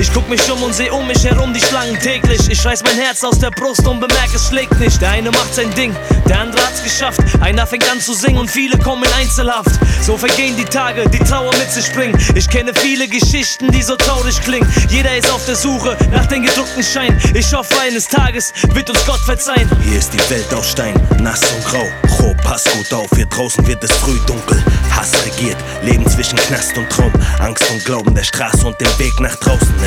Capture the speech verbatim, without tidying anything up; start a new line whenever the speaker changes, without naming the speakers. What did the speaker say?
Ich guck mich um und seh um mich herum die Schlangen täglich. Ich reiß mein Herz aus der Brust und bemerk, es schlägt nicht. Der eine macht sein Ding, der andere hat's geschafft. Einer fängt an zu singen und viele kommen in Einzelhaft. So vergehen die Tage, die Trauer mit sich bringen. Ich kenne viele Geschichten, die so traurig klingen. Jeder ist auf der Suche nach den gedruckten Schein. Ich hoffe, eines Tages wird uns Gott verzeihen.
Hier ist die Welt aus Stein, nass und grau. Cho, pass gut auf, hier draußen wird es früh dunkel. Hass regiert, Leben zwischen Knast und Traum. Angst und Glauben der Straße und dem Weg nach draußen.